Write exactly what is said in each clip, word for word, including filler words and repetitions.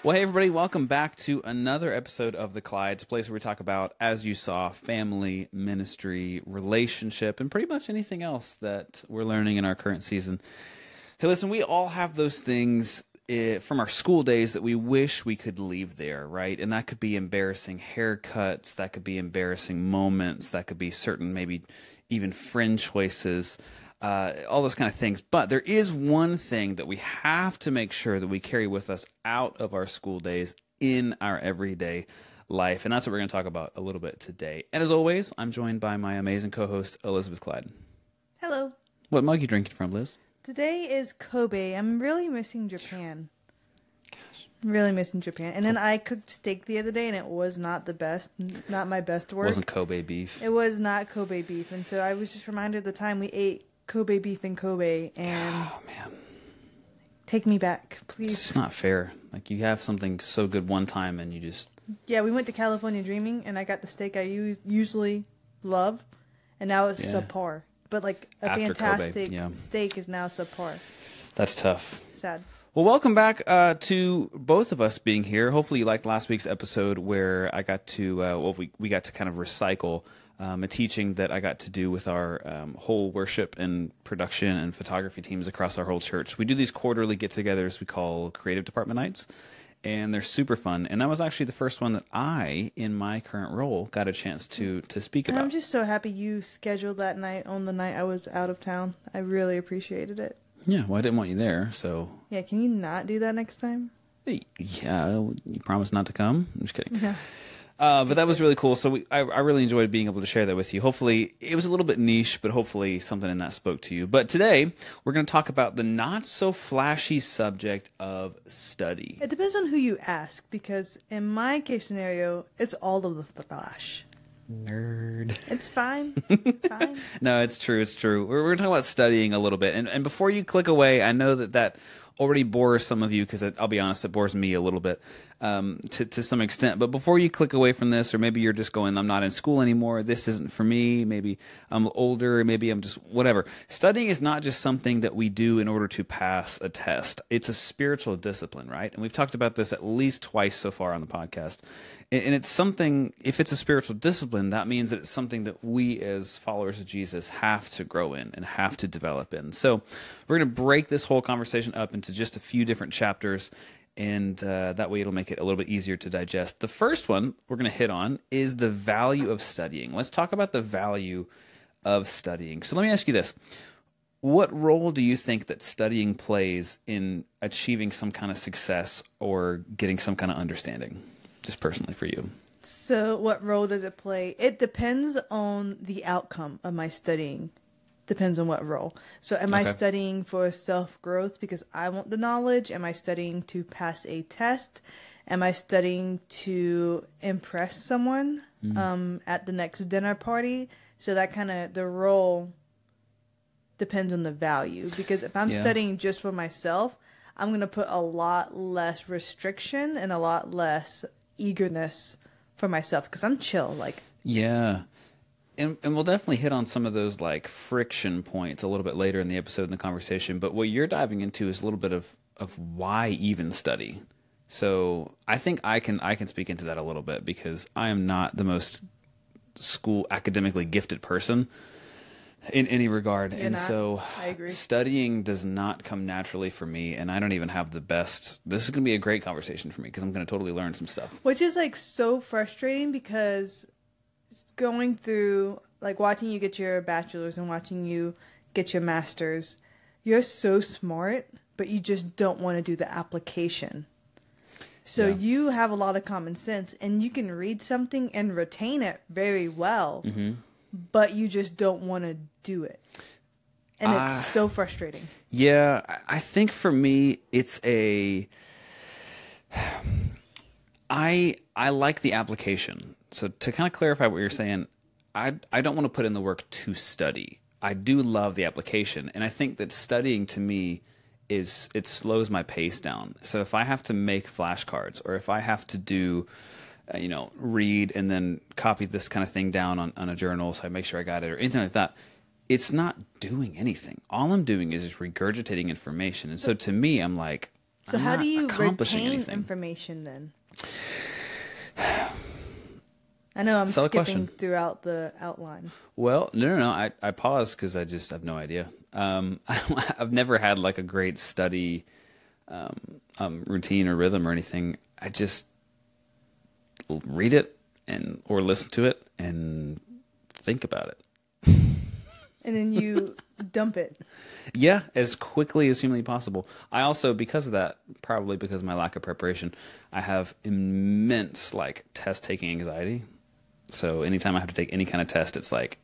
Well, hey, everybody, welcome back to another episode of The Clydes, a place where we talk about, as you saw, family, ministry, relationship, and pretty much anything else that we're learning in our current season. Hey, listen, we all have those things eh, from our school days that we wish we could leave there, right? And that could be embarrassing haircuts, that could be embarrassing moments, that could be certain maybe even friend choices. Uh, all those kind of things. But there is one thing that we have to make sure that we carry with us out of our school days in our everyday life. And that's what we're going to talk about a little bit today. And as always, I'm joined by my amazing co-host, Elizabeth Clyde. Hello. What mug are you drinking from, Liz? Today is Kobe. I'm really missing Japan. Gosh. I'm really missing Japan. And then I cooked steak the other day, and it was not the best, not my best work. It wasn't Kobe beef. It was not Kobe beef. And so I was just reminded of the time we ate Kobe beef in Kobe, and oh man, take me back, please. It's just not fair. Like, you have something so good one time and you just... Yeah, we went to California Dreaming, and I got the steak I u- usually love, and now it's yeah. subpar. But like a After fantastic Kobe, yeah. steak is now subpar. That's tough. Sad. Well, welcome back uh, to both of us being here. Hopefully you liked last week's episode where I got to, uh, well, we, we got to kind of recycle Um, a teaching that I got to do with our um, whole worship and production and photography teams across our whole church. We do these quarterly get-togethers we call Creative Department Nights, and they're super fun. And that was actually the first one that I, in my current role, got a chance to to speak and about. I'm just so happy you scheduled that night on the night I was out of town. I really appreciated it. Yeah, well, I didn't want you there, so... Yeah, can you not do that next time? Yeah, you promise not to come? I'm just kidding. Yeah. Uh, but that was really cool. So we, I, I really enjoyed being able to share that with you. Hopefully, it was a little bit niche, but hopefully something in that spoke to you. But today, we're going to talk about the not-so-flashy subject of study. It depends on who you ask, because in my case scenario, it's all of the flash. Nerd. It's fine. fine. No, it's true. It's true. We're, we're talking about studying a little bit. And, and before you click away, I know that that already bores some of you, because I'll be honest, it bores me a little bit um, to, to some extent. But before you click away from this, or maybe you're just going, I'm not in school anymore, this isn't for me, maybe I'm older, maybe I'm just whatever. Studying is not just something that we do in order to pass a test. It's a spiritual discipline, right? And we've talked about this at least twice so far on the podcast. And it's something, if it's a spiritual discipline, that means that it's something that we as followers of Jesus have to grow in and have to develop in. So we're going to break this whole conversation up into just a few different chapters, and uh, that way it'll make it a little bit easier to digest. The first one we're going to hit on is the value of studying. Let's talk about the value of studying. So let me ask you this. What role do you think that studying plays in achieving some kind of success or getting some kind of understanding? Just personally for you. So what role does it play? It depends on the outcome of my studying. Depends on what role. So am okay. I studying for self-growth because I want the knowledge? Am I studying to pass a test? Am I studying to impress someone mm. um, at the next dinner party? So that kind of, the role depends on the value. Because if I'm yeah. studying just for myself, I'm going to put a lot less restriction and a lot less eagerness for myself, because I'm chill. Like, yeah. And and we'll definitely hit on some of those like friction points a little bit later in the episode in the conversation. But what you're diving into is a little bit of, of why even study. So I think I can I can speak into that a little bit, because I am not the most school academically gifted person in any regard. You're and not. so I agree. Studying does not come naturally for me, and I don't even have the best. This is going to be a great conversation for me, because I'm going to totally learn some stuff. Which is like so frustrating, because going through, like, watching you get your bachelor's and watching you get your master's, you're so smart, but you just don't want to do the application. So yeah. you have a lot of common sense, and you can read something and retain it very well, mm-hmm. but you just don't want to do it. And uh, it's so frustrating. Yeah, I think for me, it's a... I I like the application. So to kind of clarify what you're saying, I I don't want to put in the work to study. I do love the application, and I think that studying to me is it slows my pace down. So if I have to make flashcards, or if I have to do, uh, you know, read and then copy this kind of thing down on, on a journal so I make sure I got it, or anything like that, it's not doing anything. All I'm doing is just regurgitating information. And so to me, I'm like, So I'm how not do you accomplishing retain anything. information then? I know I'm Solid skipping question. throughout the outline. Well, no, no, no. I, I paused because I just have no idea. Um, I've never had like a great study um, um, routine or rhythm or anything. I just read it and or listen to it and think about it. And then you dump it. Yeah, as quickly as humanly possible. I also, because of that, probably because of my lack of preparation, I have immense like test taking anxiety. So anytime I have to take any kind of test, it's like,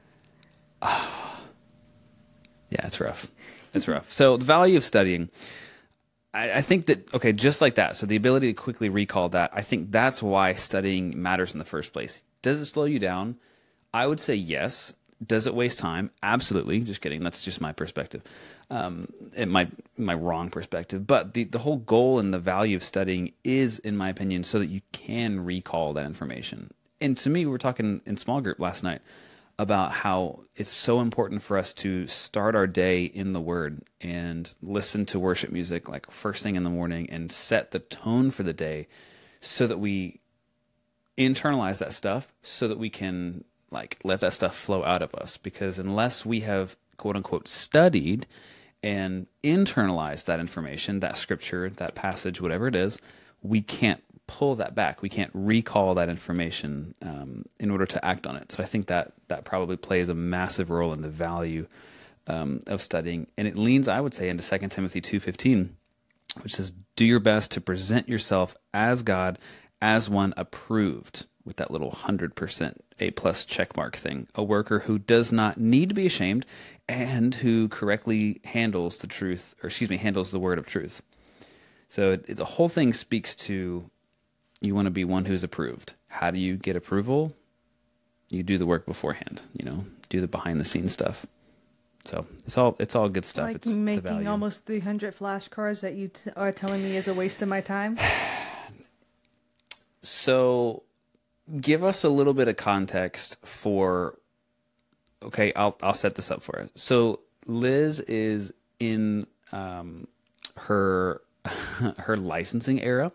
ah, oh. yeah, it's rough. It's rough. So the value of studying, I, I think that, okay, just like that. So the ability to quickly recall that, I think that's why studying matters in the first place. Does it slow you down? I would say yes. Does it waste time? Absolutely. Just kidding. That's just my perspective. Um, it might my wrong perspective, but the, the whole goal and the value of studying is, in my opinion, so that you can recall that information. And to me, we were talking in small group last night about how it's so important for us to start our day in the Word and listen to worship music like first thing in the morning and set the tone for the day so that we internalize that stuff so that we can like let that stuff flow out of us. Because unless we have quote unquote studied and internalized that information, that scripture, that passage, whatever it is, we can't pull that back. We can't recall that information um, in order to act on it. So I think that that probably plays a massive role in the value um, of studying. And it leans, I would say, into Second Timothy two fifteen, which says, do your best to present yourself as God, as one approved, with that little one hundred percent A plus check mark thing, a worker who does not need to be ashamed and who correctly handles the truth, or excuse me, handles the word of truth. So it, the whole thing speaks to, you want to be one who's approved. How do you get approval? You do the work beforehand, you know, do the behind the scenes stuff. So it's all it's all good stuff. Like it's making almost three hundred flashcards that you t- are telling me is a waste of my time. So give us a little bit of context for, okay, I'll I'll set this up for us. So Liz is in um, her her licensing era.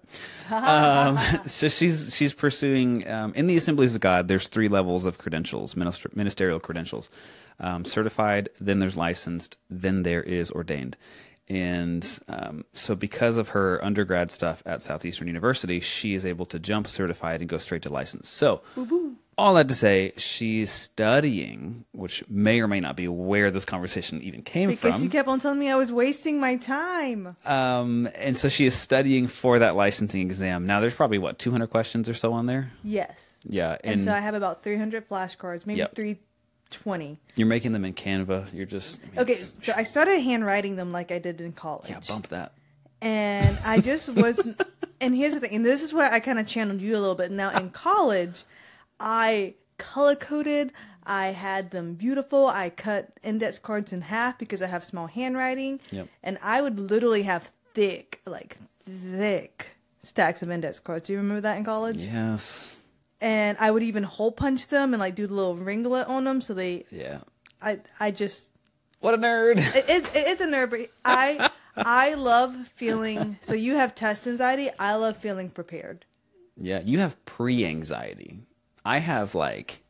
Um, so she's she's pursuing um, in the Assemblies of God. There's three levels of credentials, minister, ministerial credentials: um, certified, then there's licensed, then there is ordained. And um, so because of her undergrad stuff at Southeastern University, she is able to jump certified and go straight to license. So Woo-hoo. All that to say, she's studying, which may or may not be where this conversation even came because from. Because you kept on telling me I was wasting my time. Um, and so she is studying for that licensing exam. Now, there's probably, what, two hundred questions or so on there? Yes. Yeah. And, and so I have about three hundred flashcards, maybe yep. three twenty. You're making them in Canva. You're just... I mean, okay, so I started handwriting them like I did in college. Yeah, bump that. And I just wasn't... and here's the thing, and this is where I kind of channeled you a little bit. Now, in college, I color-coded. I had them beautiful. I cut index cards in half because I have small handwriting. Yep. And I would literally have thick, like thick stacks of index cards. Do you remember that in college? Yes. And I would even hole punch them and like do the little ringlet on them so they... Yeah. I I just... What a nerd. it, it, it's a nerd, but I, I love feeling... So you have test anxiety. I love feeling prepared. Yeah, you have pre-anxiety. I have like,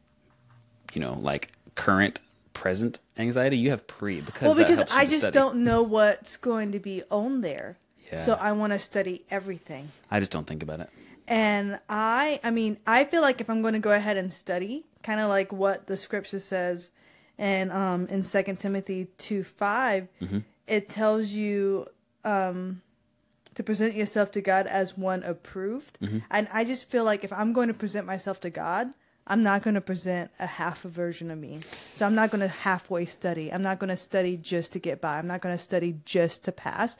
you know, like current, present anxiety. You have pre because well, that because helps you I to just study. don't know what's going to be on there. Yeah. So I want to study everything. I just don't think about it. And I, I mean, I feel like if I'm going to go ahead and study, kind of like what the scripture says, and um, in Second Timothy two five, mm-hmm. it tells you um, to present yourself to God as one approved. Mm-hmm. And I just feel like if I'm going to present myself to God, I'm not going to present a half a version of me. So I'm not going to halfway study. I'm not going to study just to get by. I'm not going to study just to pass.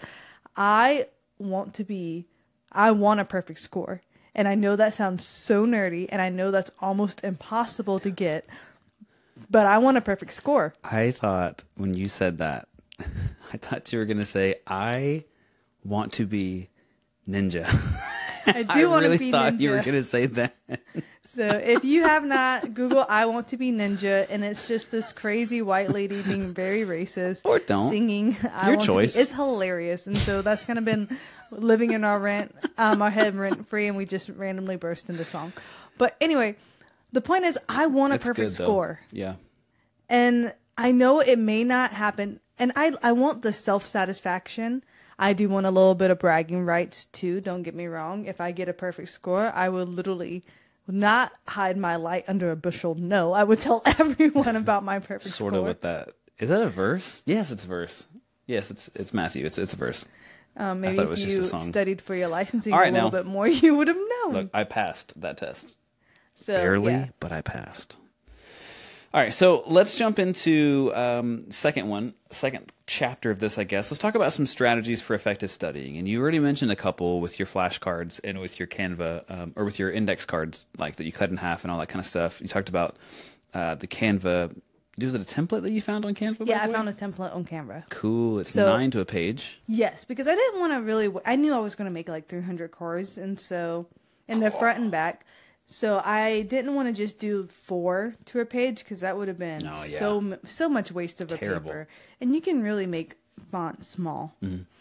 I want to be, I want a perfect score. And I know that sounds so nerdy, and I know that's almost impossible to get, but I want a perfect score. I thought when you said that, I thought you were going to say, I want to be ninja. I do I want really to be thought ninja. you were going to say that. So if you have not, Google I Want to Be Ninja, and it's just this crazy white lady being very racist. Or don't. Singing I Your Want choice. to Be. It's hilarious. And so that's kind of been living in our rent, um, our head rent free, and we just randomly burst into song. But anyway, the point is I want a It's perfect good, though. score. Yeah. And I know it may not happen. And I, I want the self-satisfaction. I do want a little bit of bragging rights, too. Don't get me wrong. If I get a perfect score, I will literally not hide my light under a bushel. No, I would tell everyone about my perfect Sort score. of with that. Is that a verse? Yes, it's a verse. Yes, it's it's Matthew. It's it's a verse. Um, maybe thought it if was just you a song. studied for your licensing All right, a little now. bit more, you would have known. Look, I passed that test. so, Barely, yeah. but I passed. All right, so let's jump into um, second one, second chapter of this, I guess. Let's talk about some strategies for effective studying. And you already mentioned a couple with your flashcards and with your Canva, um, or with your index cards, like that you cut in half and all that kind of stuff. You talked about uh, the Canva. Was it a template that you found on Canva? by Yeah, the I way? found a template on Canva. Cool. It's So- nine to a page. Yes, because I didn't want to really. I knew I was going to make like three hundred cards, and so in the front and back. So I didn't want to just do four to a page because that would have been Oh, yeah. so m- so much waste of a Terrible. paper. And you can really make font small.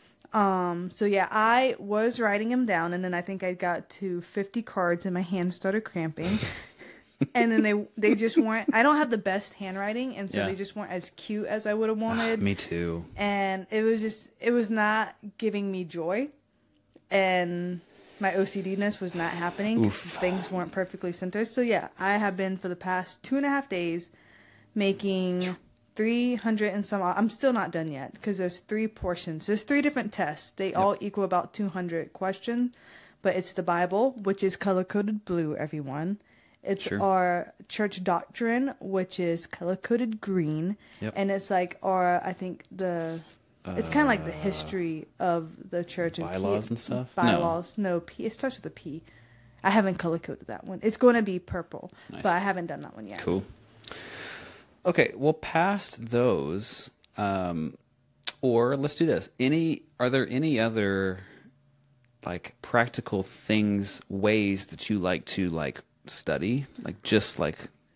Um. So yeah, I was writing them down, and then I think I got to fifty cards, and my hands started cramping. And then they they just weren't. I don't have the best handwriting, and so Yeah. they just weren't as cute as I would have wanted. Me too. And it was just it was not giving me joy, and my O C D-ness was not happening 'cause Oof. things weren't perfectly centered. So yeah, I have been for the past two and a half days making three hundred and some odd. I'm still not done yet because there's three portions. There's three different tests. They all equal about two hundred questions, but it's the Bible, which is color-coded blue, everyone. It's Sure. our church doctrine, which is color-coded green. Yep. And it's like our, I think the, it's kind of like the history of the church. and Bylaws P- and stuff? No. Bylaws. No. P. It starts with a P. I haven't color-coded that one. It's going to be purple, Nice. but I haven't done that one yet. Cool. Okay, well, past those, um, or let's do this. Any are there any other like practical things, ways that you like to like study, like just like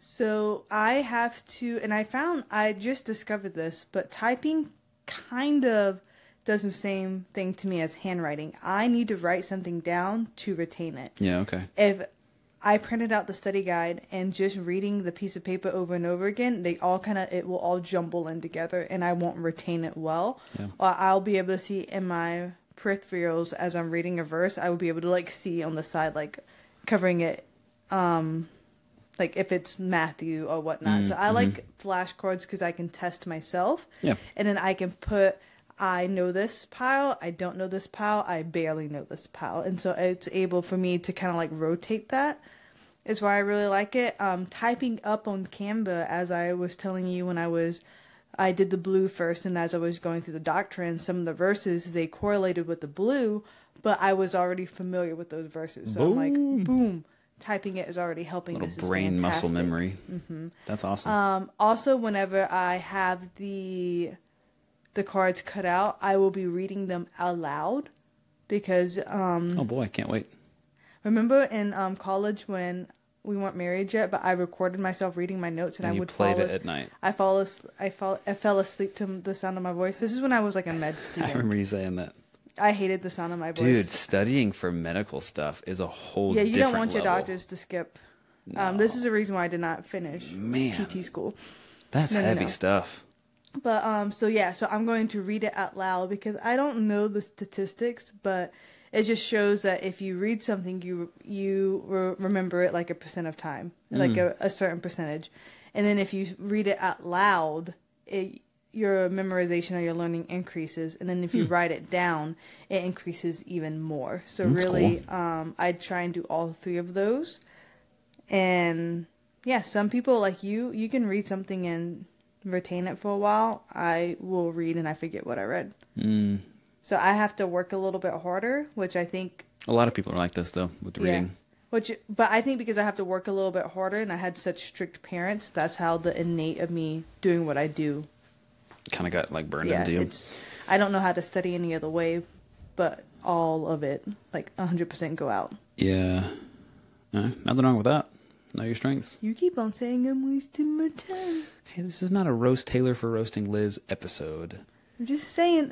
So I have to, and I found, I just discovered this, but typing kind of does the same thing to me as handwriting. I need to write something down to retain it. yeah, okay, If I printed out the study guide and just reading the piece of paper over and over again, they all kind of, it will all jumble in together and I won't retain it well. Yeah. Or I'll be able to see in my peripherals as I'm reading a verse, I will be able to like see on the side, like covering it, um, like if it's Matthew or whatnot. Mm, so I mhm. like flashcards because I can test myself. Yeah. And then I can put, I know this pile, I don't know this pile, I barely know this pile. And so it's able for me to kind of like rotate that. Is why I really like it. Um, typing up on Canva, as I was telling you when I was, I did the blue first, and as I was going through the doctrine, some of the verses, they correlated with the blue, but I was already familiar with those verses. So I'm like, boom, typing it is already helping. little This is brain muscle fantastic. memory. Mm-hmm. That's awesome. Um, also, whenever I have the the cards cut out, I will be reading them out loud because um, oh boy, I can't wait. remember in um, college when we weren't married yet, but I recorded myself reading my notes, and, And I you would played fall it as- at night. I fall as- I fall I fell asleep to the sound of my voice. This is when I was like a med I student. remember you saying that. I hated the sound of my voice. Dude, studying for medical stuff is a whole yeah, you different don't want your level. doctors to skip. Um, this is the reason why I did not finish Man. P T school. That's No, no, heavy no. stuff. But um, so yeah, so I'm going to read it out loud because I don't know the statistics, but it just shows that if you read something, you you re- remember it like a percent of time, like a, a certain percentage, and then if you read it out loud, it, your memorization or your learning increases, and then if you write it down, it increases even more. So That's really, um, I try and do all three of those, and yeah, some people like you, you can read something and retain it for a while. I will read and I forget what I read. Mm. So I have to work a little bit harder, which I think, A lot of people are like this though with reading. yeah. Which, but I think because I have to work a little bit harder and I had such strict parents, that's how the innate of me doing what I do. Kind of got like burned Yeah, into you. it's. I don't know how to study any other way, but all of it, like one hundred percent go out. Yeah. Uh, nothing wrong with that. Know your strengths. You keep on saying I'm wasting my time. Okay, this is not a roast Taylor for roasting Liz episode. I'm just saying.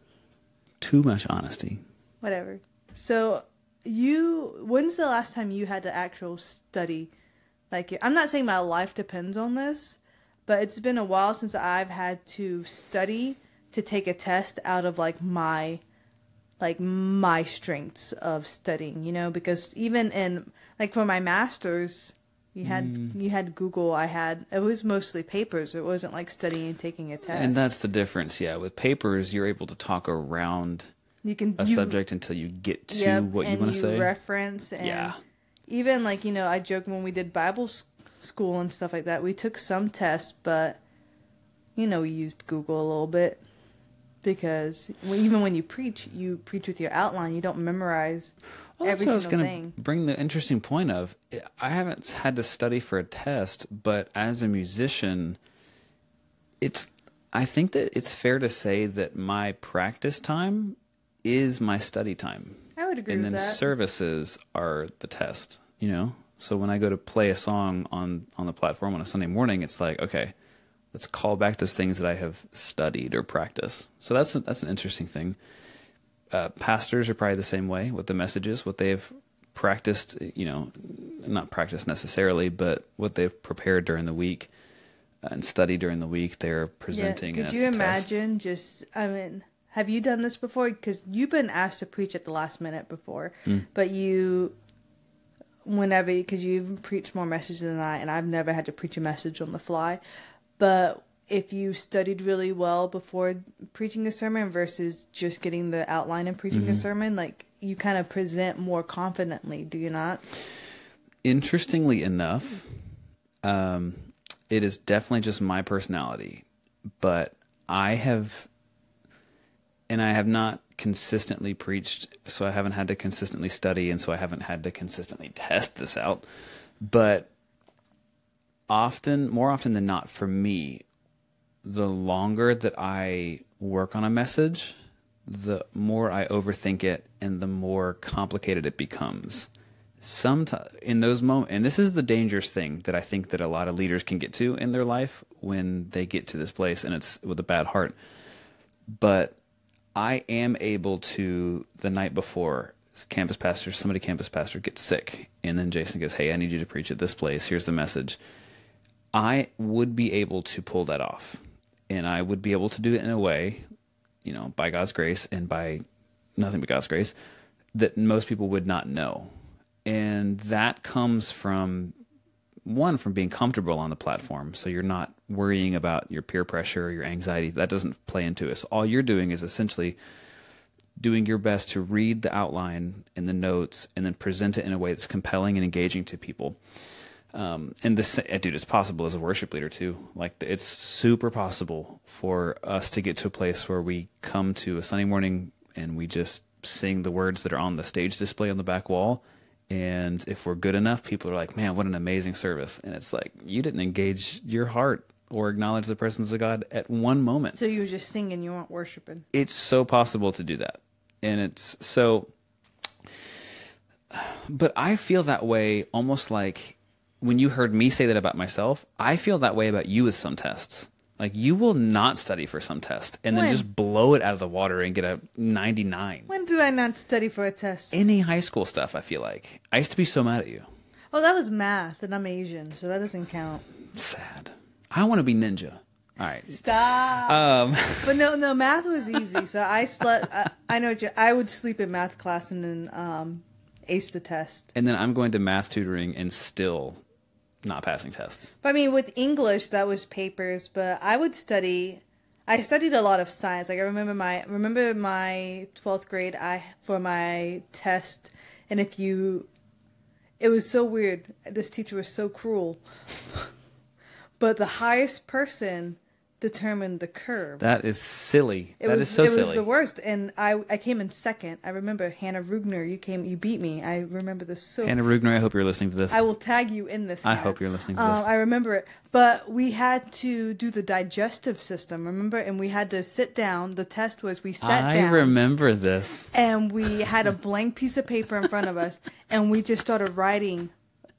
Too much honesty. Whatever. So, you, when's the last time you had to actual study? Like, I'm not saying my life depends on this, but it's been a while since I've had to study to take a test out of, like, my, like, my strengths of studying, you know? Because even in, like, for my master's, you had mm. you had Google, I had, it was mostly papers. It wasn't, like, studying and taking a test. And that's the difference, yeah. With papers, you're able to talk around you can, a you, subject until you get to yep, what you want to say. reference and... Yeah. Even, like, you know, I joke when we did Bible school and stuff like that, we took some tests, but, you know, we used Google a little bit. Because even when you preach, you preach with your outline. You don't memorize well, every that's single what I was thing. going to bring the interesting point of, I haven't had to study for a test, but as a musician, it's, I think that it's fair to say that my practice time is my study time. I would agree and with then that. services are the test, you know? So when I go to play a song on, on the platform on a Sunday morning, it's like, okay, let's call back those things that I have studied or practiced. So that's a, that's an interesting thing. Uh, pastors are probably the same way with the messages, what they've practiced, you know, not practiced necessarily, but what they've prepared during the week and studied during the week, they're presenting. Yeah. Could you imagine just, I mean... Have you done this before? Because you've been asked to preach at the last minute before, mm. but you, whenever, because you've preached more messages than I, and I've never had to preach a message on the fly. But if you studied really well before preaching a sermon versus just getting the outline and preaching mm-hmm. a sermon, like you kind of present more confidently, do you not? Interestingly enough, um, it is definitely just my personality, but I have... And I have not consistently preached, so I haven't had to consistently study, and so I haven't had to consistently test this out. But often, more often than not, for me, the longer that I work on a message, the more I overthink it, and the more complicated it becomes. Sometimes in those moments, and this is the dangerous thing that I think that a lot of leaders can get to in their life when they get to this place, and it's with a bad heart. But I am able to, the night before, campus pastor, somebody campus pastor gets sick, and then Jason goes, hey, I need you to preach at this place. Here's the message. I would be able to pull that off, and I would be able to do it in a way, you know, by God's grace and by nothing but God's grace, that most people would not know. And that comes from, one, from being comfortable on the platform, so you're not worrying about your peer pressure or your anxiety. That doesn't play into it. So all you're doing is essentially doing your best to read the outline and the notes and then present it in a way that's compelling and engaging to people. Um, and this, dude, it's possible as a worship leader too. Like, it's super possible for us to get to a place where we come to a Sunday morning and we just sing the words that are on the stage display on the back wall. And if we're good enough, people are like, man, what an amazing service. And it's like, you didn't engage your heart or acknowledge the presence of God at one moment. So you were just singing, you weren't worshiping. It's so possible to do that. And it's so, but I feel that way almost like when you heard me say that about myself, I feel that way about you with some tests. Like, you will not study for some test and when? then just blow it out of the water and get a ninety-nine. When do I not study for a test? Any high school stuff, I feel like. I used to be so mad at you. Oh, that was math, and I'm Asian, so that doesn't count. Sad. I want to be ninja. All right. Stop. Um. But no, no, math was easy. So I slept. I, I know what you, I would sleep in math class and then um, ace the test. And then I'm going to math tutoring and still not passing tests. But I mean, with English, that was papers. But I would study. I studied a lot of science. Like I remember my remember my twelfth grade. I for my test, and if you, it was so weird. This teacher was so cruel. But the highest person determined the curve. That is silly. It that was, is so it silly. It was the worst, and I I came in second. I remember Hannah Rugner. You came, you beat me. I remember this so. Hannah Rugner, I hope you're listening to this. I will tag you in this. I Hannah. hope you're listening to um, this. I remember it, but we had to do the digestive system. Remember, and we had to sit down. The test was we sat I down. I remember this. And we had a blank piece of paper in front of us, and we just started writing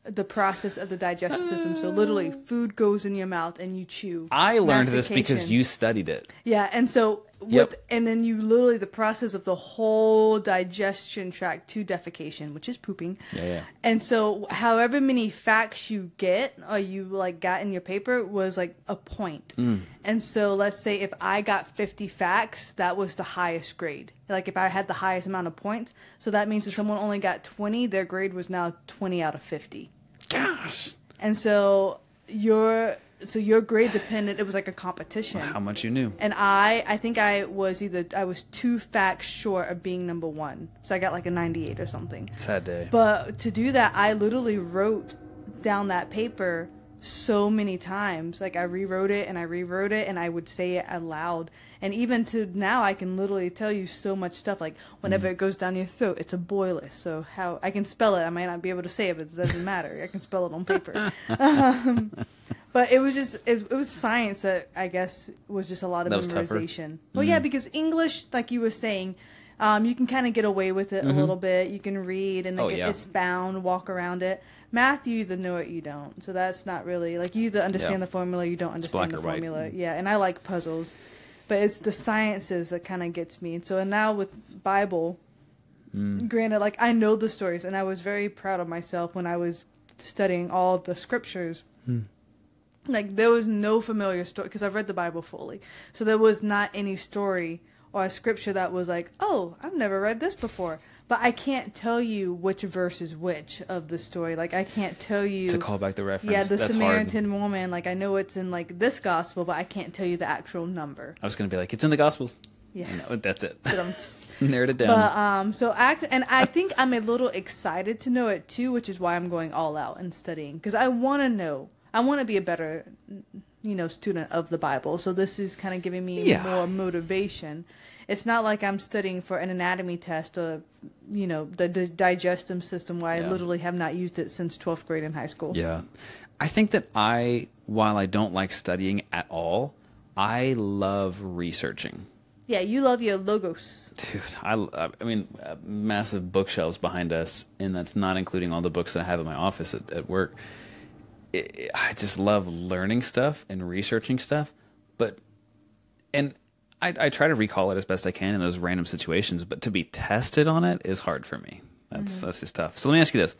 the process of the digestive system. So literally, food goes in your mouth and you chew. I learned this because you studied it. Yeah, and so with Yep. and then you literally the process of the whole digestion tract to defecation, which is pooping. Yeah, yeah. And so however many facts you get or you like got in your paper was like a point. Mm. And so let's say if I got fifty facts, that was the highest grade. Like if I had the highest amount of points, so that means if someone only got twenty, their grade was now twenty out of fifty. Gosh. And so your so your grade depended. It was like a competition. How much you knew. And I, I think I was either I was two facts short of being number one, so I got like a ninety-eight or something. Sad day. But to do that, I literally wrote down that paper so many times. Like I rewrote it and I rewrote it, and I would say it aloud. And even to now, I can literally tell you so much stuff. Like whenever mm. it goes down your throat, it's a boilus. So how I can spell it, I might not be able to say it, but it doesn't matter. I can spell it on paper. um, But it was just, it, it was science that I guess was just a lot of that was memorization. Tougher. Well, mm. yeah, because English, like you were saying, um, you can kind of get away with it mm-hmm. a little bit. You can read and oh, like, yeah. it's bound, walk around it. Math, you either know it, you don't. So that's not really, like you either understand yeah. the formula, you don't understand the formula. White. Yeah, and I like puzzles. But it's the sciences that kind of gets me. And so and now with Bible, mm. granted, like I know the stories, and I was very proud of myself when I was studying all the scriptures. Mm. Like there was no familiar story because I've read the Bible fully, so there was not any story or a scripture that was like, oh, I've never read this before. But I can't tell you which verse is which of the story. Like I can't tell you to call back the reference. Yeah, the That's Samaritan hard. woman. Like I know it's in like this gospel, but I can't tell you the actual number. I was gonna be like, it's in the Gospels. Yeah, no, that's it. But narrowed it down. But um, so act, and I think I'm a little excited to know it too, which is why I'm going all out and studying because I want to know. I want to be a better, you know, student of the Bible. So this is kind of giving me yeah. more motivation. It's not like I'm studying for an anatomy test or, you know, the, the digestive system where yeah. I literally have not used it since twelfth grade in high school. Yeah. I think that I, while I don't like studying at all, I love researching. Yeah, you love your logos. Dude, I, I mean, uh, massive bookshelves behind us, and that's not including all the books that I have in my office at, at work. It, it, I just love learning stuff and researching stuff, but, and I, I try to recall it as best I can in those random situations, but to be tested on it is hard for me. That's mm-hmm. that's just tough. So let me ask you this.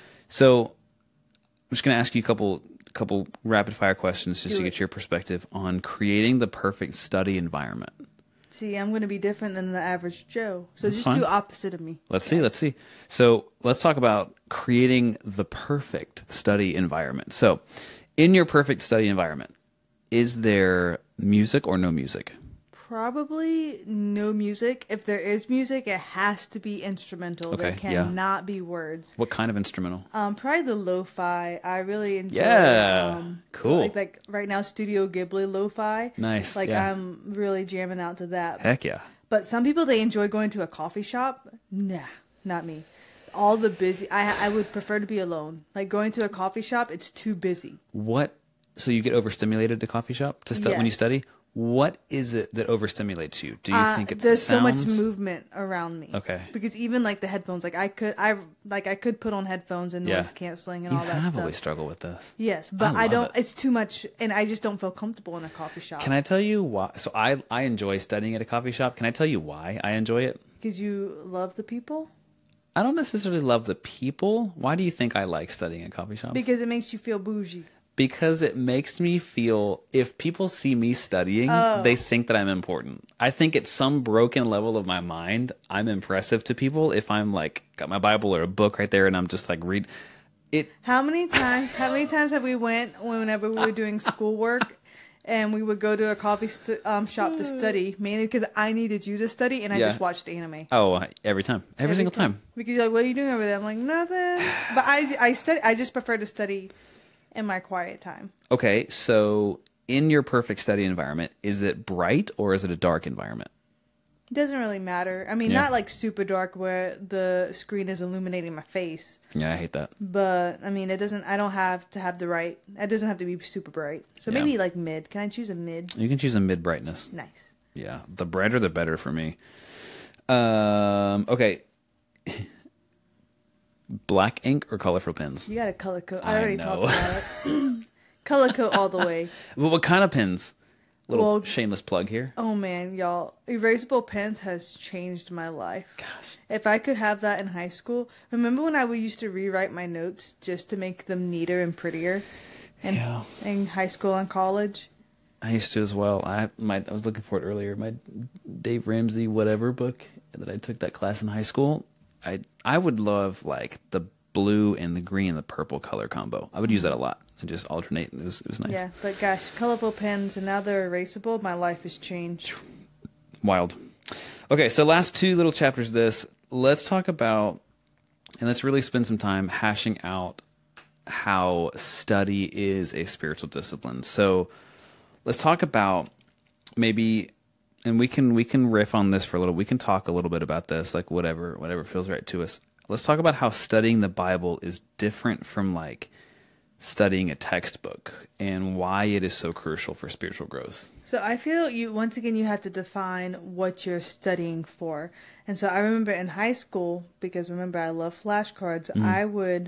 So I'm just going to ask you a couple couple rapid fire questions just Do to it. get your perspective on creating the perfect study environment. See, I'm going to be different than the average Joe. So That's just fine. do opposite of me. Let's see. Let's see. So let's talk about creating the perfect study environment. So in your perfect study environment, is there music or no music? Probably no music. If there is music, it has to be instrumental. Okay, there cannot yeah. be words. What kind of instrumental? Um, probably the lo-fi. I really enjoy. Yeah, um, cool. Like, like right now, Studio Ghibli lo-fi. Nice. Like yeah. I'm really jamming out to that. Heck yeah. But some people they enjoy going to a coffee shop. Nah, not me. All the busy. I I would prefer to be alone. Like going to a coffee shop, it's too busy. What? So you get overstimulated at a coffee shop to stu- yes. when you study? What is it that overstimulates you? Do you uh, think it's there's the so much sounds? movement around me? Okay. Because even like the headphones, like I could, I like I could put on headphones and noise Yeah. canceling and You all that have stuff. always struggled with this. Yes, but I I, don't. love it. It's too much, and I just don't feel comfortable in a coffee shop. Can I tell you why? So I I enjoy studying at a coffee shop. Can I tell you why I enjoy it? Because you love the people. I don't necessarily love the people. Why do you think I like studying at coffee shops? Because it makes you feel bougie. Because it makes me feel, if people see me studying, Oh. they think that I'm important. I think at some broken level of my mind, I'm impressive to people if I'm like, got my Bible or a book right there and I'm just like, read it. How many times? How many times have we went whenever we were doing schoolwork, and we would go to a coffee st- um, shop to study, mainly because I needed you to study, and I Yeah. just watched anime. Oh, every time. Every, Every single time. Because you're like, what are you doing over there? I'm like, nothing. But I, I study. I just prefer to study in my quiet time. Okay, so in your perfect study environment, is it bright or is it a dark environment? It doesn't really matter. I mean, Yeah. not like super dark where the screen is illuminating my face. Yeah, I hate that. But I mean, it doesn't. I don't have to have the right. It doesn't have to be super bright. So Yeah. maybe like mid. Can I choose a mid? You can choose a mid brightness. Nice. Yeah, the brighter the better for me. Um, okay. black ink or colorful pens? You got a color code. I I already know. talked about it. Color code all the way. Well, what kind of pens? Little Well, shameless plug here. Oh man, y'all, erasable pens has changed my life. Gosh. If I could have that in high school, remember when I would used to rewrite my notes just to make them neater and prettier in, Yeah. in high school and college? I used to as well. I my I was looking for it earlier. My Dave Ramsey whatever book that I took that class in high school. I I would love like the blue and the green and the purple color combo. I would use that a lot and just alternate. It was it was nice. Yeah, but gosh, colorful pens and now they're erasable. My life has changed. Wild. Okay, so last two little chapters of this. Let's talk about and let's really spend some time hashing out how study is a spiritual discipline. So let's talk about maybe, and we can we can riff on this for a little. We can talk a little bit about this, like whatever whatever feels right to us. Let's talk about how studying the Bible is different from like studying a textbook and why it is so crucial for spiritual growth. So I feel you once again you have to define what you're studying for. And so I remember in high school, because remember I love flashcards, mm. I would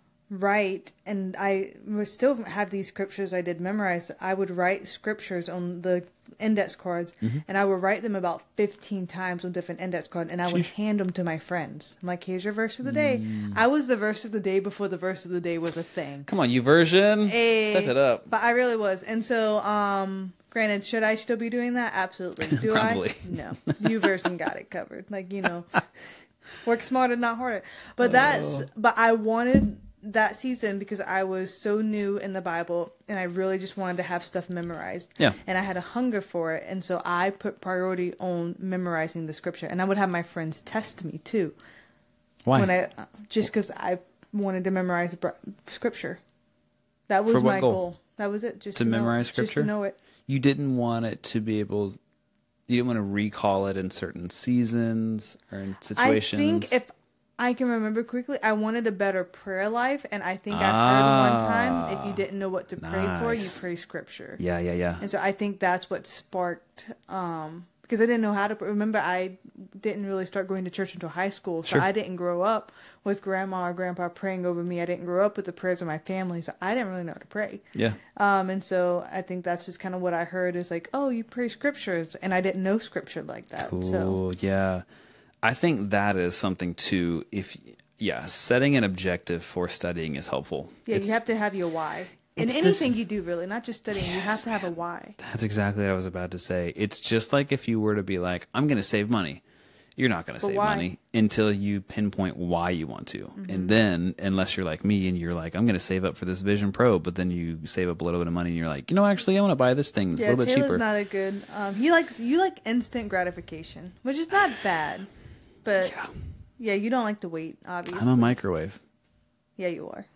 write, and I would still have these scriptures I did memorize. I would write scriptures on the index cards, mm-hmm. and I would write them about fifteen times on different index cards, and I would Sheesh. hand them to my friends. I'm like, here's your verse of the day. Mm. I was the verse of the day before the verse of the day was a thing. Come on, you version. Hey, Step it up. But I really was. And so, um, granted, should I still be doing that? Absolutely. Do Probably. I? No. You version got it covered. Like, you know, work smarter, not harder. But that's, oh. but I wanted that season because I was so new in the Bible and I really just wanted to have stuff memorized. Yeah. And I had a hunger for it. And so I put priority on memorizing the scripture. And I would have my friends test me too. Why? When I, just because I wanted to memorize scripture. That was my goal? goal. That was it. Just to, to memorize know, scripture? Just to know it. You didn't want it to be able, you didn't want to recall it in certain seasons or in situations? I think if I can remember quickly, I wanted a better prayer life, and I think I've ah, heard one time, if you didn't know what to pray nice. for, you pray scripture. Yeah, yeah, yeah. And so I think that's what sparked, um, because I didn't know how to, remember I didn't really start going to church until high school, so sure. I didn't grow up with grandma or grandpa praying over me. I didn't grow up with the prayers of my family, so I didn't really know how to pray. Yeah. Um, and so I think that's just kind of what I heard is like, oh, you pray scriptures, and I didn't know scripture like that. Cool, so. yeah. I think that is something too. If yeah, setting an objective for studying is helpful. Yeah, it's, you have to have your why. In anything this, you do, really, not just studying, yes, you have to have a why. That's exactly what I was about to say. It's just like if you were to be like, I'm going to save money. You're not going to save why? money until you pinpoint why you want to. Mm-hmm. And then, unless you're like me and you're like, I'm going to save up for this Vision Pro, but then you save up a little bit of money and you're like, you know, actually, I want to buy this thing. It's yeah, a little bit Taylor's cheaper. not a good. Um, he likes you like instant gratification, which is not bad. But, yeah. yeah, you don't like to wait, obviously. I'm a microwave. Yeah, you are.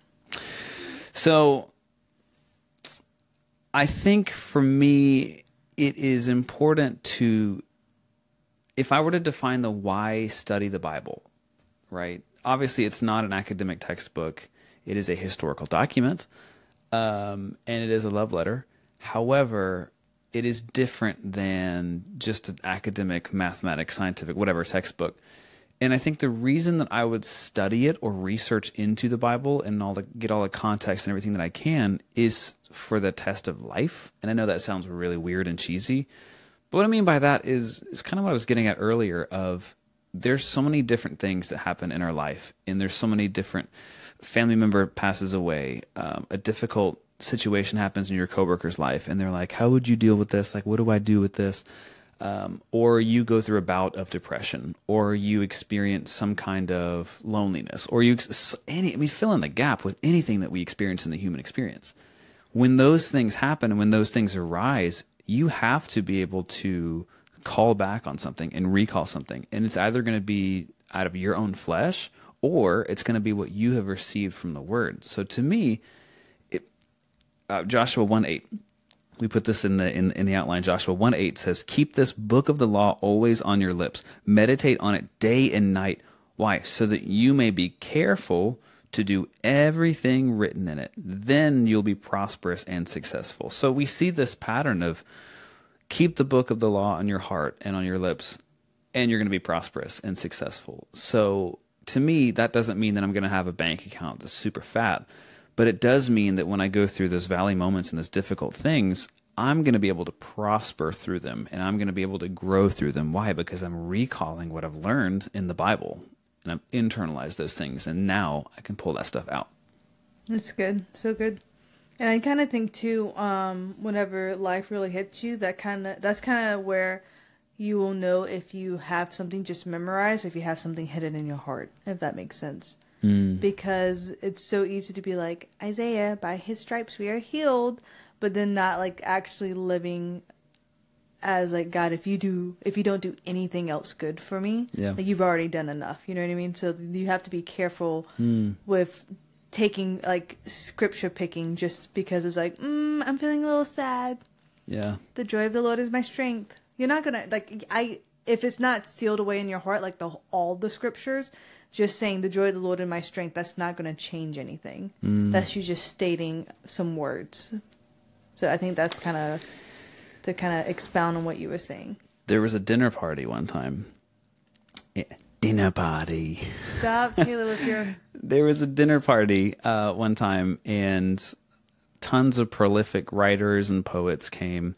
So, I think for me, it is important to, if I were to define the why study the Bible, right? Obviously, it's not an academic textbook. It is a historical document, um, and it is a love letter. However, it is different than just an academic, mathematics, scientific, whatever textbook. And I think the reason that I would study it or research into the Bible and all the, get all the context and everything that I can is for the test of life. And I know that sounds really weird and cheesy, but what I mean by that is, is kind of what I was getting at earlier of there's so many different things that happen in our life. And there's so many different, family member passes away, um, a difficult situation happens in your coworker's life and they're like, how would you deal with this? Like, what do I do with this? Um, or you go through a bout of depression, or you experience some kind of loneliness, or you, any, I mean, fill in the gap with anything that we experience in the human experience. When those things happen and when those things arise, you have to be able to call back on something and recall something. And it's either going to be out of your own flesh, or it's going to be what you have received from the Word. So to me, it, uh, Joshua one eight, we put this in the in, in the outline. Joshua one eight says, keep this book of the law always on your lips. Meditate on it day and night. Why? So that you may be careful to do everything written in it. Then you'll be prosperous and successful. So we see this pattern of keep the book of the law on your heart and on your lips, and you're going to be prosperous and successful. So to me, that doesn't mean that I'm going to have a bank account that's super fat, but it does mean that when I go through those valley moments and those difficult things, I'm going to be able to prosper through them, and I'm going to be able to grow through them. Why? Because I'm recalling what I've learned in the Bible, and I've internalized those things, and now I can pull that stuff out. That's good. So good. And I kind of think too, um, whenever life really hits you, that kind of that's kind of where you will know if you have something just memorized, or if you have something hidden in your heart, if that makes sense. Mm. Because it's so easy to be like, Isaiah, by his stripes we are healed, but then not like actually living as like, God, if you do, if you don't do anything else good for me, yeah. like you've already done enough. You know what I mean? So you have to be careful mm. with taking like scripture picking just because it's like, mm, I'm feeling a little sad. Yeah. The joy of the Lord is my strength. You're not gonna like I if it's not sealed away in your heart like the all the scriptures, just saying the joy of the Lord is my strength, that's not gonna change anything. Mm. That's you just stating some words. So I think that's kind of to kind of expound on what you were saying. There was a dinner party one time. Yeah. Dinner party. Stop, Taylor, with your... There was a dinner party uh, one time, and tons of prolific writers and poets came,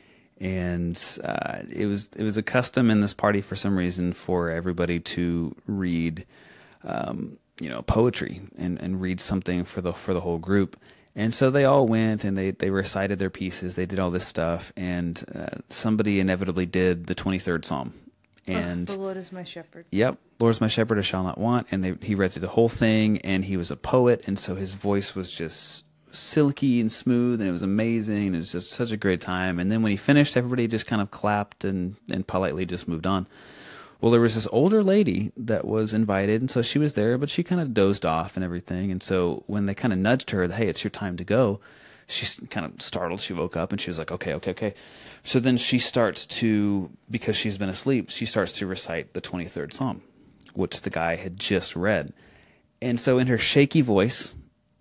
and uh, it was it was a custom in this party for some reason for everybody to read, um, you know, poetry and, and read something for the for the whole group. And so they all went and they, they recited their pieces. They did all this stuff, and uh, somebody inevitably did the twenty-third Psalm. And oh, the Lord is my shepherd. Yep, Lord is my shepherd, I shall not want. And they, he read through the whole thing, and he was a poet, and so his voice was just silky and smooth, and it was amazing. It was just such a great time. And then when he finished, everybody just kind of clapped and, and politely just moved on. Well, there was this older lady that was invited, and so she was there, but she kind of dozed off and everything. And so when they kind of nudged her, hey, it's your time to go, she's kind of startled. She woke up, and she was like, okay, okay, okay. So then she starts to, because she's been asleep, she starts to recite the twenty-third Psalm, which the guy had just read. And so in her shaky voice,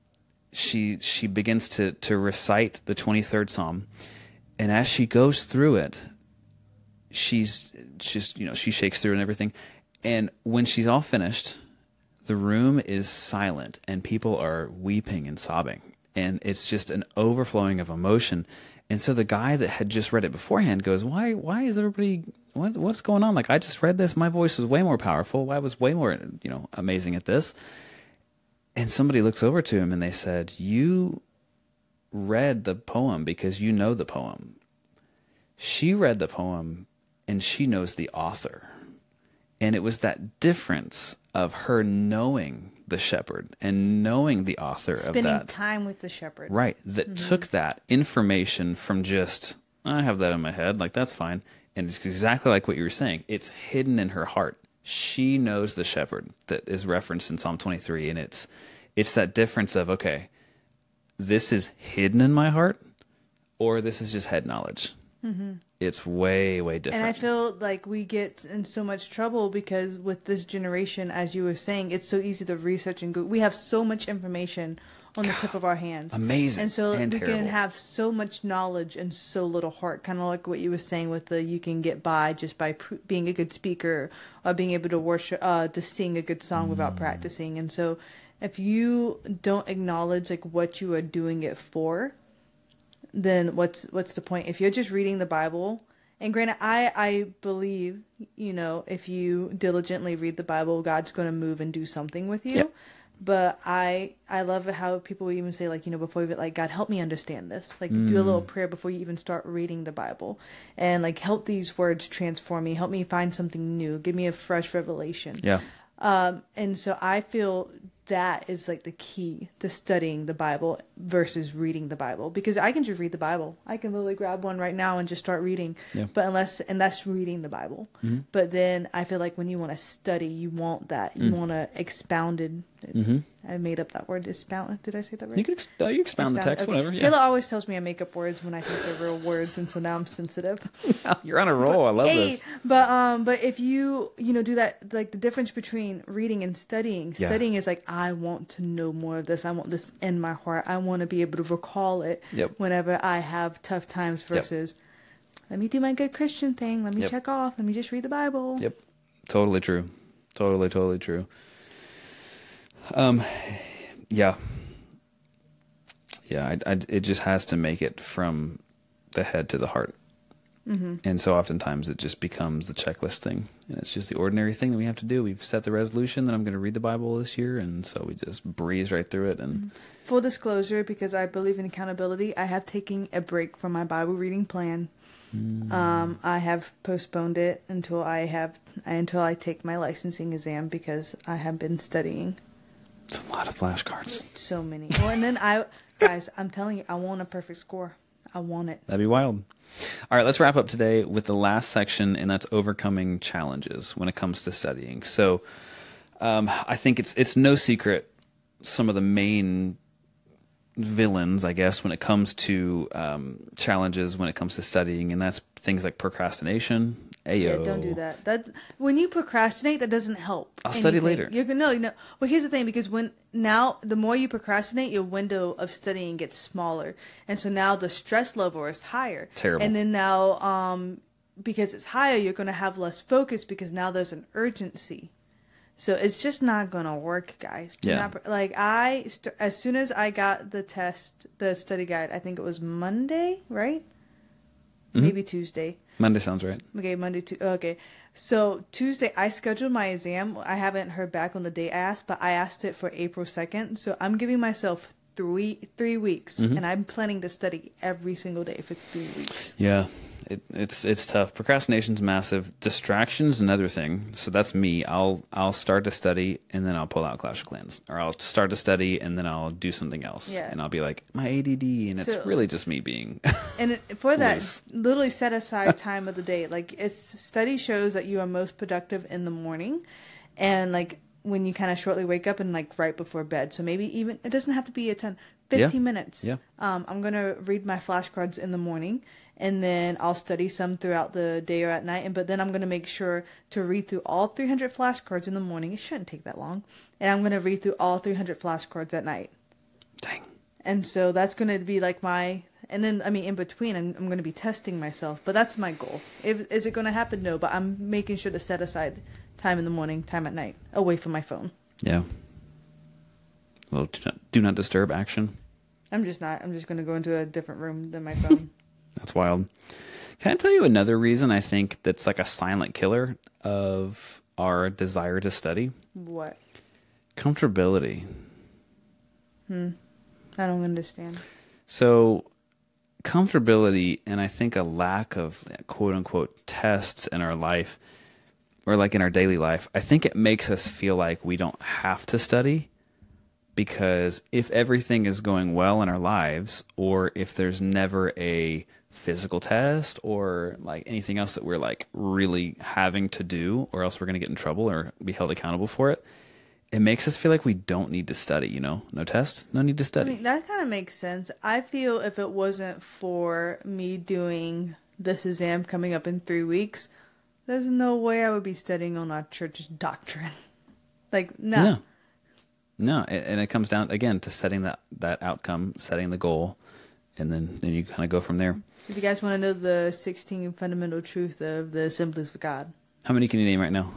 she she begins to, to recite the twenty-third Psalm. And as she goes through it, she's just, you know, she shakes through and everything. And when she's all finished, the room is silent and people are weeping and sobbing. And it's just an overflowing of emotion. And so the guy that had just read it beforehand goes, why why is everybody, what what's going on? Like, I just read this. My voice was way more powerful. I was way more, you know, amazing at this. And somebody looks over to him and they said, you read the poem because you know the poem. She read the poem and she knows the author. And it was that difference of her knowing the shepherd and knowing the author Spending of that. Spending time with the shepherd. Right. That mm-hmm. took that information from just, I have that in my head, like that's fine. And it's exactly like what you were saying. It's hidden in her heart. She knows the shepherd that is referenced in Psalm twenty-three. And it's it's that difference of, okay, this is hidden in my heart, or this is just head knowledge. Mm-hmm. It's way, way different. And I feel like we get in so much trouble because with this generation, as you were saying, it's so easy to research and go. We have so much information on the tip of our hands. Amazing. And so and we terrible. can have so much knowledge and so little heart. Kind of like what you were saying with the you can get by just by pr- being a good speaker or being able to worship, uh, to sing a good song mm. without practicing. And so if you don't acknowledge like what you are doing it for, then what's what's the point? If you're just reading the Bible, and granted, I, I believe, you know, if you diligently read the Bible, God's going to move and do something with you. Yep. But I I love how people even say, like, you know, before you, like, God, help me understand this. Like, mm. do a little prayer before you even start reading the Bible. And, like, help these words transform me. Help me find something new. Give me a fresh revelation. Yeah. Um, and so I feel that is like the key to studying the Bible versus reading the Bible, because I can just read the Bible. I can literally grab one right now and just start reading. Yeah. But unless, and that's reading the Bible. Mm-hmm. But then I feel like when you want to study, you want that. You mm. want to expounded. Mm-hmm. I made up that word. Expound. Did I say that right? You can ex- uh, you expound, expound the text, okay. Whatever. Yeah. Taylor always tells me I make up words when I think they're real words, and so now I'm sensitive. You're on a roll. But, I love hey, this. But um, but if you you know do that, like the difference between reading and studying. Yeah. Studying is like, I want to know more of this. I want this in my heart. I want to be able to recall it yep. whenever I have tough times. Versus, yep. let me do my good Christian thing. Let me yep. check off. Let me just read the Bible. Yep, totally true. Totally, totally true. Um, yeah, yeah. I, I, it just has to make it from the head to the heart. Mm-hmm. And so oftentimes it just becomes the checklist thing, and it's just the ordinary thing that we have to do. We've set the resolution that I'm going to read the Bible this year, and so we just breeze right through it. And full disclosure, because I believe in accountability, I have taken a break from my Bible reading plan. Mm. Um, I have postponed it until I have until I take my licensing exam because I have been studying. It's a lot of flashcards. So many. Well, and then I, guys, I'm telling you, I want a perfect score. I want it. That'd be wild. All right, let's wrap up today with the last section, and that's overcoming challenges when it comes to studying. So um, I think it's it's no secret some of the main villains, I guess, when it comes to um, challenges when it comes to studying, and that's things like procrastination. Ayo. Yeah, don't do that. That when you procrastinate, that doesn't help. I'll anything. study later. You're gonna no, you know. Well, here's the thing, because when now the more you procrastinate, your window of studying gets smaller, and so now the stress level is higher. Terrible. And then now, um, because it's higher, you're gonna have less focus because now there's an urgency. So it's just not gonna work, guys. Do yeah. Not, like I, st- as soon as I got the test, the study guide, I think it was Monday, right? Mm-hmm. Maybe Tuesday. Monday sounds right. Okay, Monday, tu- okay. So Tuesday, I scheduled my exam. I haven't heard back on the date I asked, but I asked it for April second. So I'm giving myself three three weeks, mm-hmm. and I'm planning to study every single day for three weeks. Yeah, it, it's it's tough. Procrastination's massive. Distraction's another thing. So that's me. I'll I'll start to study, and then I'll pull out Clash of Clans, or I'll start to study, and then I'll do something else, yeah. and I'll be like my A D D, and it's so, really just me being. And it, for that, loose. Literally set aside time of the day. Like it's study shows that you are most productive in the morning, and like when you kind of shortly wake up and like right before bed. So maybe even it doesn't have to be a ten, fifteen yeah. minutes. Yeah. Um, I'm gonna read my flashcards in the morning, and then I'll study some throughout the day or at night. And but then I'm gonna make sure to read through all three hundred flashcards in the morning. It shouldn't take that long, and I'm gonna read through all three hundred flashcards at night. Dang. And so that's gonna be like my. And then, I mean, in between, I'm, I'm going to be testing myself. But that's my goal. If, is it going to happen? No. But I'm making sure to set aside time in the morning, time at night, away from my phone. Yeah. Well, do not, do not disturb action. I'm just not. I'm just going to go into a different room than my phone. That's wild. Can I tell you another reason I think that's like a silent killer of our desire to study? What? Comfortability. Hmm. I don't understand. So... comfortability, and I think a lack of quote unquote tests in our life, or like in our daily life, I think it makes us feel like we don't have to study, because if everything is going well in our lives, or if there's never a physical test or like anything else that we're like really having to do, or else we're going to get in trouble or be held accountable for it, it makes us feel like we don't need to study, you know? No test, no need to study. I mean, that kind of makes sense. I feel if it wasn't for me doing this exam coming up in three weeks, there's no way I would be studying on our church's doctrine. Like, no. No. No, and it comes down, again, to setting that, that outcome, setting the goal, and then, then you kind of go from there. If you guys want to know the sixteen fundamental truth of the Assemblies of God. How many can you name right now?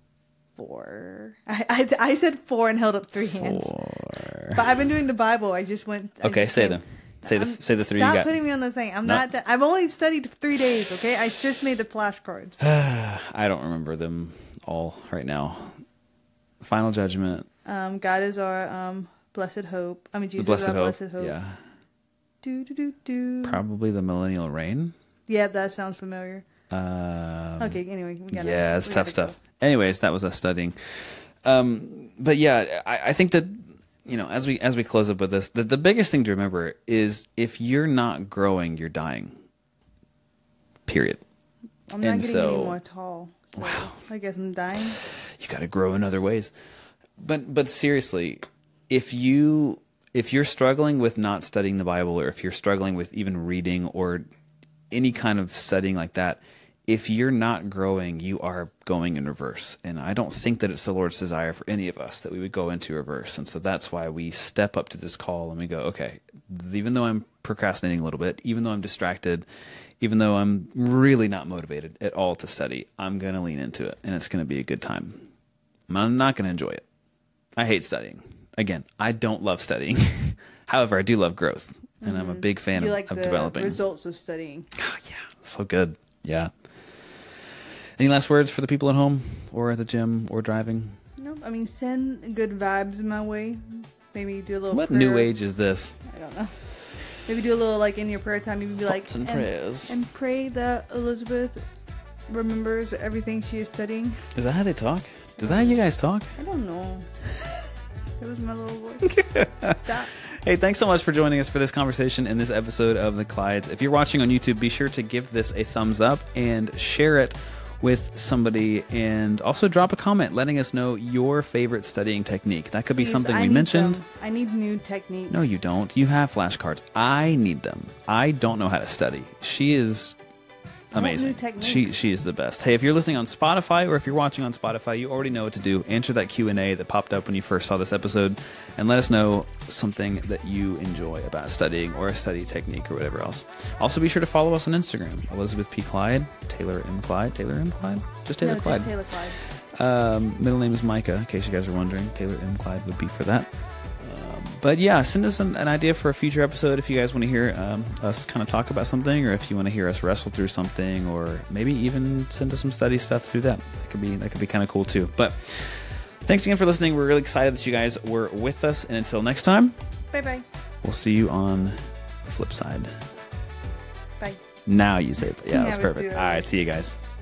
Four. I, I I said four and held up three hands. Four. But I've been doing the Bible. I just went. I okay, just say came, them. Say I'm, the say the three you got. Stop putting me on the thing. I'm no. not. That, I've only studied three days. Okay, I just made the flashcards. I don't remember them all right now. Final Judgment. Um, God is our um blessed hope. I mean, Jesus the blessed is our hope. blessed hope. Yeah. Do do do do. Probably the millennial reign. Yeah, that sounds familiar. Um, okay. Anyway, we gotta, yeah, it's we tough stuff. Go. Anyways, that was us studying. Um, but yeah, I, I think that, you know, as we as we close up with this, the, the biggest thing to remember is if you're not growing, you're dying. Period. I'm not and getting so, any more tall. So wow. I guess I'm dying. You got to grow in other ways. But but seriously, if you if you're struggling with not studying the Bible, or if you're struggling with even reading or any kind of studying like that, if you're not growing, you are going in reverse. And I don't think that it's the Lord's desire for any of us that we would go into reverse. And so that's why we step up to this call and we go, okay, even though I'm procrastinating a little bit, even though I'm distracted, even though I'm really not motivated at all to study, I'm going to lean into it, and it's going to be a good time. I'm not going to enjoy it. I hate studying. again, I don't love studying. However, I do love growth, and mm-hmm. I'm a big fan you of, like of the developing. results of studying. Oh, yeah, so good. Yeah. Any last words for the people at home or at the gym or driving? Nope. I mean, send good vibes my way. Maybe do a little. What prayer. new age is this? I don't know. Maybe do a little like in your prayer time. Maybe be like and, and prayers and pray that Elizabeth remembers everything she is studying. Is that how they talk? Does that how you guys talk? I don't know. It was my little voice. Stop. Hey, thanks so much for joining us for this conversation in this episode of The Clydes. If you're watching on YouTube, be sure to give this a thumbs up and share it with somebody, and also drop a comment letting us know your favorite studying technique. That could Please, be something I we need mentioned. Them. I need new techniques. No, you don't. You have flashcards. I need them. I don't know how to study. She is amazing. New techniques. She she is the best. Hey, if you're listening on Spotify or if you're watching on Spotify, you already know what to do. Answer that Q and A that popped up when you first saw this episode, and let us know something that you enjoy about studying or a study technique or whatever else. Also, be sure to follow us on Instagram. Elizabeth P. Clyde, Taylor M. Clyde, Taylor M. Clyde, just Taylor no, Clyde. Just Taylor Clyde. Um, middle name is Micah, in case you guys are wondering. Taylor M. Clyde would be for that. But yeah, send us an, an idea for a future episode if you guys want to hear um, us kind of talk about something, or if you want to hear us wrestle through something, or maybe even send us some study stuff through that. That could be that could be kind of cool too. But thanks again for listening. We're really excited that you guys were with us. And until next time, bye bye. We'll see you on the flip side. Bye. Now you say, yeah, Yeah, that's perfect. All right, see you guys.